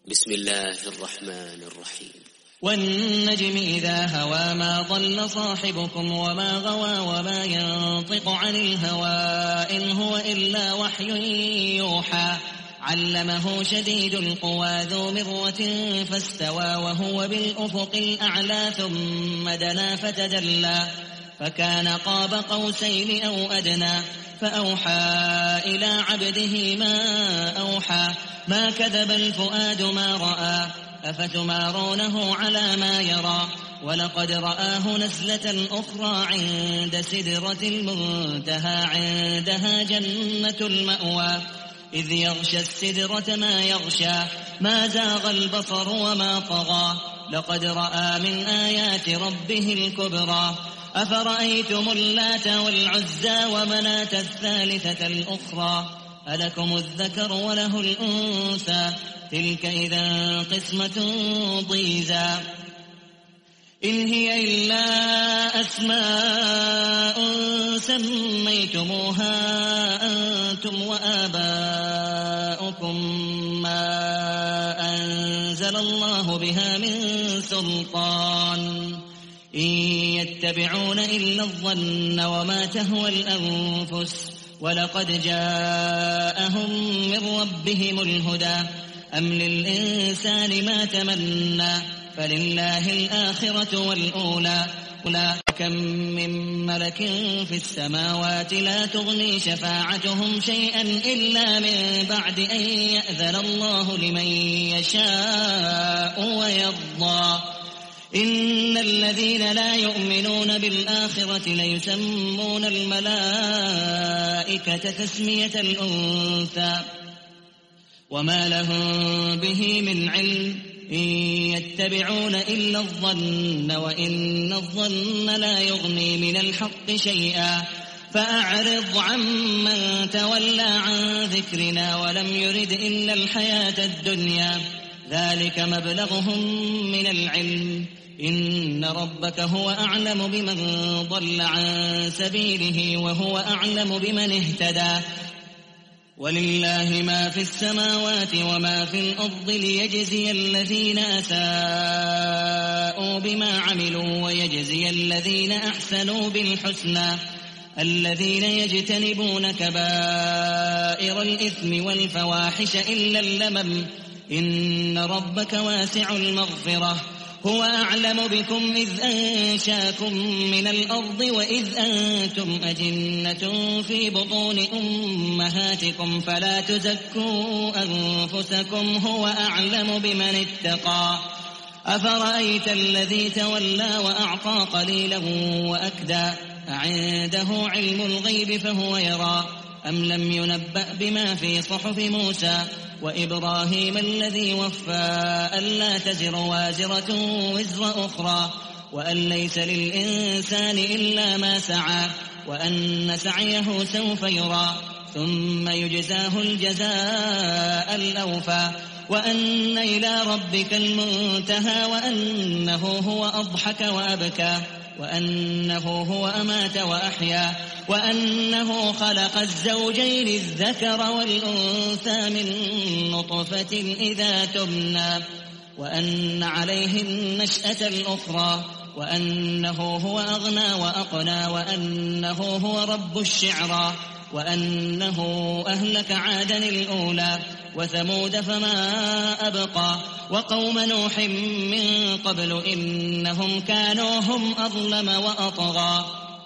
بسم الله الرحمن الرحيم. والنجم إذا هوى ما ضل صاحبكم وما غوى وما ينطق عن الهوى إن هو إلا وحي يوحى علمه شديد القوى ذو مرة فاستوى وهو بالأفق الأعلى ثم دنا فتدلى فكان قاب قوسين أو أدنى فأوحى إلى عبده ما أوحى ما كذب الفؤاد ما رأى أفتمارونه على ما يرى ولقد رآه نزلة أخرى عند سدرة المنتهى عندها جنة المأوى إذ يغشى السدرة ما يغشى ما زاغ البصر وما طغى لقد رأى من آيات ربه الكبرى أفرأيتم اللات والعزى ومناة الثالثة الأخرى ألكم الذكر وله الأنثى تلك إذا قسمة ضيزى إن هي إلا أسماء سميتموها أنتم وآباؤكم ما أنزل الله بها من سلطان إن يتبعون إلا الظن وما تهوى الأنفس ولقد جاءهم من ربهم الهدى أم للإنسان ما تمنى فلله الآخرة والأولى كم من ملك في السماوات لا تغني شفاعتهم شيئا إلا من بعد أن يأذن الله لمن يشاء ويرضى إن الذين لا يؤمنون بالآخرة ليسمون الملائكة تسمية الأنثى وما لهم به من علم إن يتبعون إلا الظن وإن الظن لا يغني من الحق شيئا فأعرض عمن تولى عن ذكرنا ولم يرد إلا الحياة الدنيا ذلك مبلغهم من العلم إن ربك هو أعلم بمن ضل عن سبيله وهو أعلم بمن اهتدى ولله ما في السماوات وما في الأرض ليجزي الذين أساءوا بما عملوا ويجزي الذين أحسنوا بالحسنى الذين يجتنبون كبائر الإثم والفواحش إلا اللمم إن ربك واسع المغفرة هو أعلم بكم إذ أنشاكم من الأرض وإذ أنتم أجنة في بطون أمهاتكم فلا تزكوا أنفسكم هو أعلم بمن اتقى أفرأيت الذي تولى وأعطى قليلا وأكدى أعنده علم الغيب فهو يرى أم لم ينبأ بما في صحف موسى وإبراهيم الذي وفى ألا تزر وازرة وزر أخرى وأن ليس للإنسان إلا ما سعى وأن سعيه سوف يرى ثم يجزاه الجزاء الأوفى وأن إلى ربك المنتهى وأنه هو أضحك وأبكى وأنه هو أمات وأحيا وأنه خلق الزوجين الذكر والأنثى من نطفة إذا تمنى وأن عليه النشأة الأخرى وأنه هو أغنى وأقنى وأنه هو رب الشعرى وأنه أهلك عادا الأولى وثمود فما أبقى وقوم نوح من قبل إنهم كانوا هم أظلم وأطغى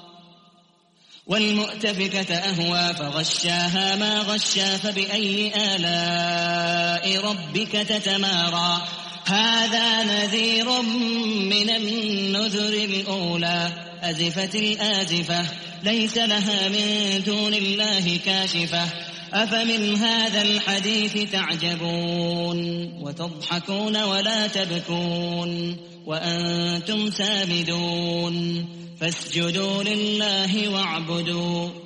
والمؤتفكة أهوى فغشاها ما غشا فبأي آلاء ربك تتمارى هذا نذير من النذر الأولى أزفت الآزفة ليس لها من دون الله كاشفة أفمن هذا الحديث تعجبون وتضحكون ولا تبكون وأنتم سامدون فاسجدوا لله واعبدوا